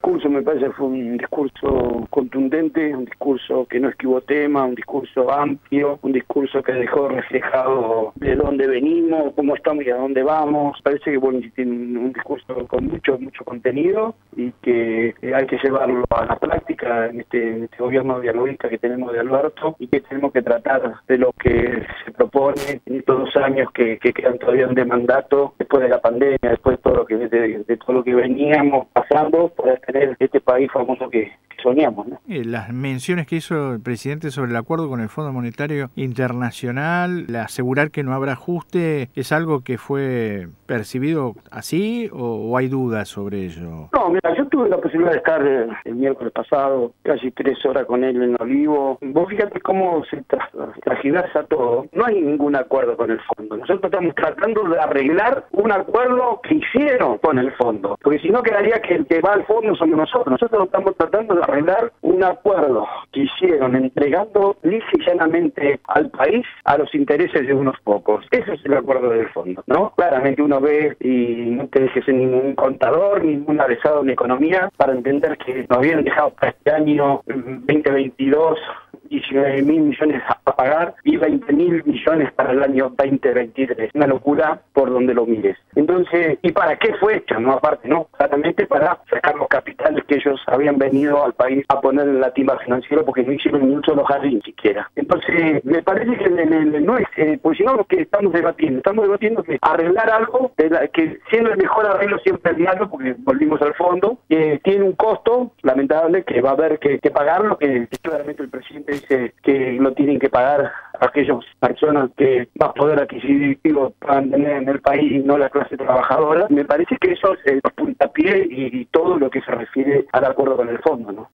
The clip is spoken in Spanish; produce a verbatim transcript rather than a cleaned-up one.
discurso me parece fue un discurso contundente, un discurso que no esquivó tema, un discurso amplio, un discurso que dejó reflejado de dónde venimos, cómo estamos y a dónde vamos. Parece que bueno, tiene un discurso con mucho, mucho contenido y que hay que llevarlo a la práctica en este, en este gobierno dialoguista que tenemos de Alberto y que tenemos que tratar de lo que se propone en estos dos años que, que quedan todavía de mandato, después de la pandemia, después de todo lo que de, de todo lo que veníamos pasando, poder tener este país famoso que, que soñamos, ¿no? Eh, las menciones que hizo el presidente sobre el acuerdo con el Fondo Monetario Internacional, la asegurar que no habrá ajuste, ¿es algo que fue percibido así o, o hay dudas sobre ello? No, mira, yo tuve la posibilidad de estar eh, el miércoles pasado casi tres horas con él en Olivo. Vos fíjate cómo se tra tragiversa todo. No hay ningún acuerdo con el fondo. Nosotros estamos tratando de arreglar un acuerdo que hicieron con el fondo, porque si no quedaría que el que va al fondo somos nosotros. Nosotros estamos tratando de arreglar un acuerdo que hicieron entregando lisa y llanamente al país a los intereses de unos pocos. Ese es el acuerdo del fondo, ¿no? Claramente uno ve y no te dejes en ningún contador, ningún avesado en economía para entender que nos habían dejado para este año veinte veintidós diecinueve mil millones a pagar y veinte mil millones para el año veinte veintitrés. Una locura por donde lo mires. Entonces, ¿y para qué fue hecho? No, aparte, no, claramente para sacar los capitales que ellos habían venido al país a poner en la timba financiera porque no hicieron ni un solo jardín siquiera. Entonces, me parece que no es, eh, pues si no, lo que estamos debatiendo, estamos debatiendo que arreglar algo, de la, que siendo el mejor arreglo siempre el diálogo, porque volvimos al fondo, que tiene un costo lamentable que va a haber que, que pagarlo, que, que claramente el presidente dice que lo tienen que pagar aquellas personas que más poder adquisitivo puedan tener en el país y no la clase trabajadora. Me parece que eso es el puntapié y, y todo lo que se refiere al acuerdo con el fondo, ¿no?